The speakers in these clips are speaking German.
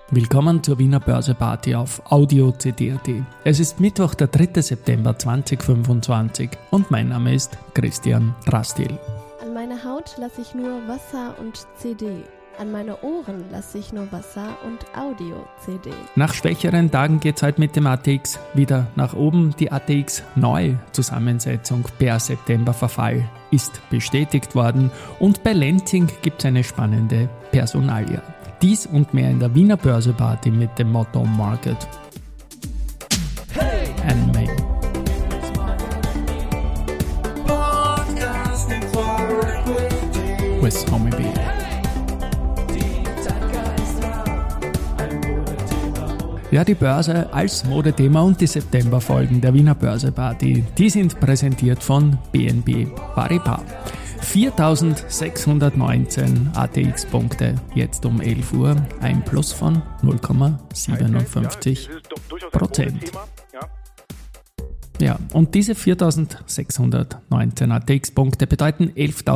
Willkommen zur Wiener Börse-Party auf Audio CD.at. Es ist Mittwoch, der 3. September 2025 und mein Name ist Christian Drastil. An meiner Haut lasse ich nur Wasser und CD. An meine Ohren lasse ich nur Wasser und Audio-CD. Nach schwächeren Tagen geht es heute mit dem ATX wieder nach oben. Die ATX-Neuzusammensetzung per Septemberverfall ist bestätigt worden und bei Lenzing gibt es eine spannende Personalie. Dies und mehr in der Wiener Börse-Party mit dem Motto Market and Me. With Homie B. Ja, die Börse als Modethema und die Septemberfolgen der Wiener Börse-Party, die sind präsentiert von BNP Paribas. 4.619 ATX-Punkte, jetzt um 11 Uhr, ein Plus von 0,57%. Ja, und diese 4.619 ATX-Punkte bedeuten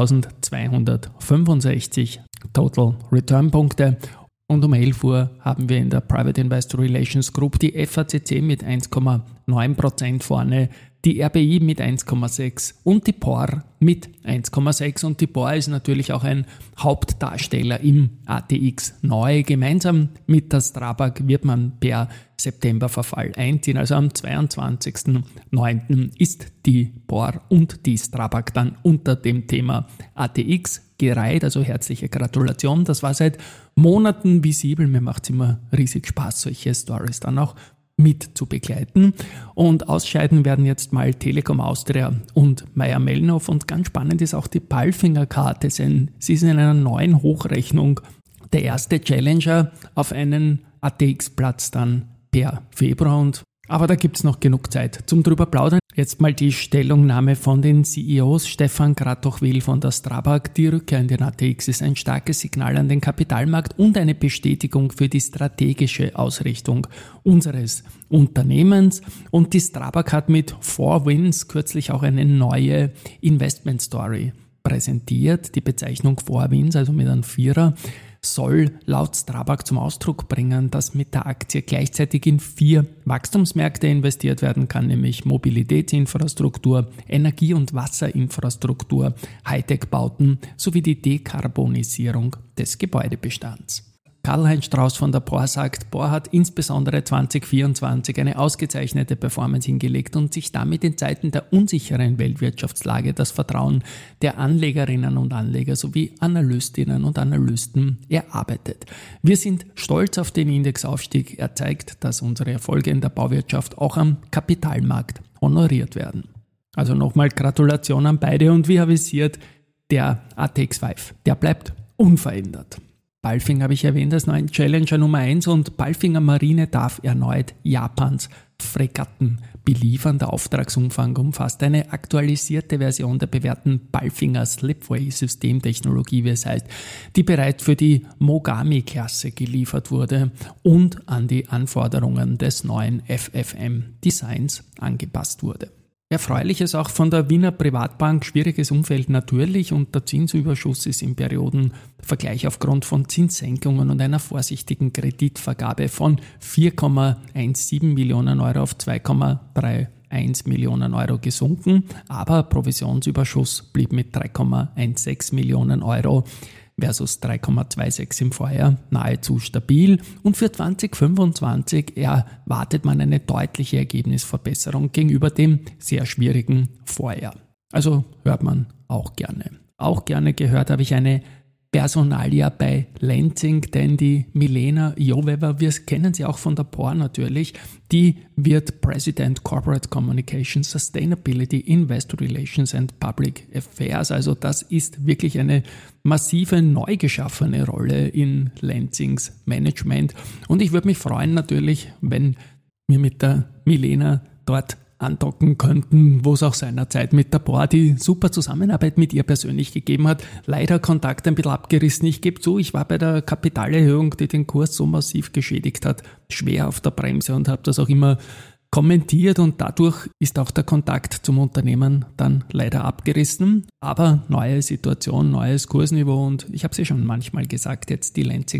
11.265 Total Return-Punkte. Und um 11 Uhr haben wir in der Private Investor Relations Group die FACC mit 1,9% vorne, die RBI mit 1,6 und die POR mit 1,6. Und die POR ist natürlich auch ein Hauptdarsteller im ATX neu. Gemeinsam mit der Strabag wird man per Septemberverfall einziehen. Also am 22.09. ist die POR und die Strabag dann unter dem Thema ATX gereiht. Also herzliche Gratulation. Das war seit Monaten visibel. Mir macht es immer riesig Spaß, solche Stories dann auch mit zu begleiten. Und ausscheiden werden jetzt mal Telekom Austria und Mayr-Melnhof. Und ganz spannend ist auch die Palfinger-Karte, denn sie ist in einer neuen Hochrechnung der erste Challenger auf einen ATX-Platz dann per Februar. Aber da gibt es noch genug Zeit zum drüber plaudern. Jetzt mal die Stellungnahme von den CEOs. Stefan Kratochwil von der Strabag. Die Rückkehr in den ATX ist ein starkes Signal an den Kapitalmarkt und eine Bestätigung für die strategische Ausrichtung unseres Unternehmens. Und die Strabag hat mit 4 Wins kürzlich auch eine neue Investment Story präsentiert. Die Bezeichnung 4 Wins, also mit einem Vierer, soll laut Strabag zum Ausdruck bringen, dass mit der Aktie gleichzeitig in 4 Wachstumsmärkte investiert werden kann, nämlich Mobilitätsinfrastruktur, Energie- und Wasserinfrastruktur, Hightech-Bauten sowie die Dekarbonisierung des Gebäudebestands. Karl-Heinz Strauß von der POR sagt, POR hat insbesondere 2024 eine ausgezeichnete Performance hingelegt und sich damit in Zeiten der unsicheren Weltwirtschaftslage das Vertrauen der Anlegerinnen und Anleger sowie Analystinnen und Analysten erarbeitet. Wir sind stolz auf den Indexaufstieg. Er zeigt, dass unsere Erfolge in der Bauwirtschaft auch am Kapitalmarkt honoriert werden. Also nochmal Gratulation an beide und wie avisiert, der ATX 5, der bleibt unverändert. Palfinger habe ich erwähnt als neuen Challenger Nummer 1 und Palfinger Marine darf erneut Japans Fregatten beliefern. Der Auftragsumfang umfasst eine aktualisierte Version der bewährten Palfinger Slipway-Systemtechnologie, wie es heißt, die bereits für die Mogami-Klasse geliefert wurde und an die Anforderungen des neuen FFM-Designs angepasst wurde. Erfreulich ist auch von der Wiener Privatbank, schwieriges Umfeld natürlich und der Zinsüberschuss ist im Periodenvergleich aufgrund von Zinssenkungen und einer vorsichtigen Kreditvergabe von 4,17 Millionen Euro auf 2,31 Millionen Euro gesunken, aber Provisionsüberschuss blieb mit 3,16 Millionen Euro versus 3,26 im Vorjahr nahezu stabil und für 2025 erwartet man eine deutliche Ergebnisverbesserung gegenüber dem sehr schwierigen Vorjahr. Also hört man auch gerne. Auch gerne gehört habe ich eine Personalia bei Lenzing, denn die Milena Joweber, wir kennen sie auch von der POR natürlich, die wird President Corporate Communication, Sustainability, Investor Relations and Public Affairs. Also das ist wirklich eine massive, neu geschaffene Rolle in Lenzings Management. Und ich würde mich freuen natürlich, wenn wir mit der Milena dort andocken könnten, wo es auch seinerzeit mit der POR die super Zusammenarbeit mit ihr persönlich gegeben hat. Leider Kontakt ein bisschen abgerissen. Ich gebe zu, ich war bei der Kapitalerhöhung, die den Kurs so massiv geschädigt hat, schwer auf der Bremse und habe das auch immer kommentiert und dadurch ist auch der Kontakt zum Unternehmen dann leider abgerissen. Aber neue Situation, neues Kursniveau und ich habe es ja schon manchmal gesagt, jetzt die Lenzing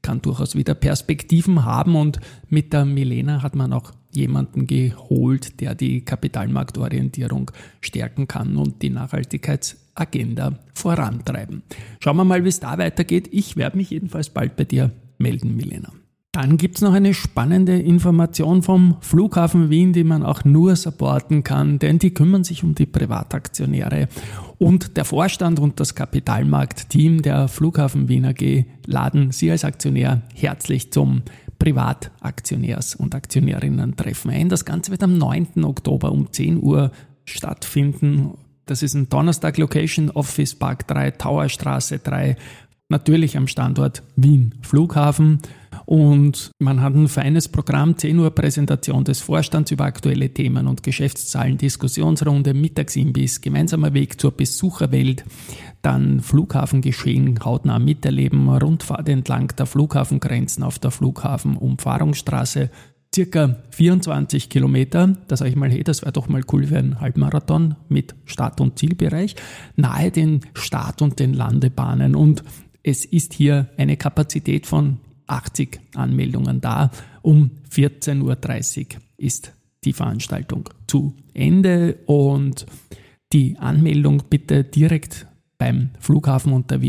kann durchaus wieder Perspektiven haben und mit der Milena hat man auch jemanden geholt, der die Kapitalmarktorientierung stärken kann und die Nachhaltigkeitsagenda vorantreiben. Schauen wir mal, wie es da weitergeht. Ich werde mich jedenfalls bald bei dir melden, Milena. Dann gibt es noch eine spannende Information vom Flughafen Wien, die man auch nur supporten kann, denn die kümmern sich um die Privataktionäre. Und der Vorstand und das Kapitalmarktteam der Flughafen Wien AG laden Sie als Aktionär herzlich zum Privataktionärs- und Aktionärinnen-Treffen ein. Das Ganze wird am 9. Oktober um 10 Uhr stattfinden. Das ist ein Donnerstag-Location, Office Park 3, Towerstraße 3, natürlich am Standort Wien Flughafen. Und man hat ein feines Programm, 10 Uhr Präsentation des Vorstands über aktuelle Themen und Geschäftszahlen, Diskussionsrunde, Mittagsimbiss, gemeinsamer Weg zur Besucherwelt, dann Flughafengeschehen hautnah miterleben, Rundfahrt entlang der Flughafengrenzen auf der Flughafen-Umfahrungsstraße, circa 24 Kilometer, da sage ich mal, hey, das wäre doch mal cool für einen Halbmarathon mit Start- und Zielbereich, nahe den Start- und den Landebahnen und es ist hier eine Kapazität von 80 Anmeldungen da. Um 14.30 Uhr ist die Veranstaltung zu Ende und die Anmeldung bitte direkt beim Flughafen unter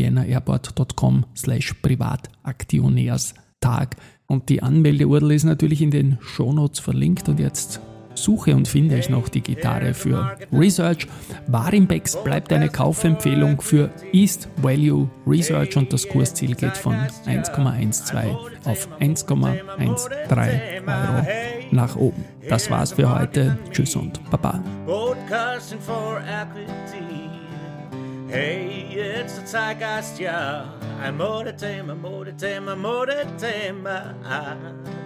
viennaerairport.com/privataktionärstag. Und die Anmeldeurl ist natürlich in den Shownotes verlinkt und jetzt suche und finde ich noch die Gitarre für Research. Warimbecks bleibt eine Kaufempfehlung für East Value Research und das Kursziel geht von 1,12 auf 1,13 Euro nach oben. Das war's für heute. Tschüss und Baba. Hey, it's the Zeitgeist, ja. Ein Modethema.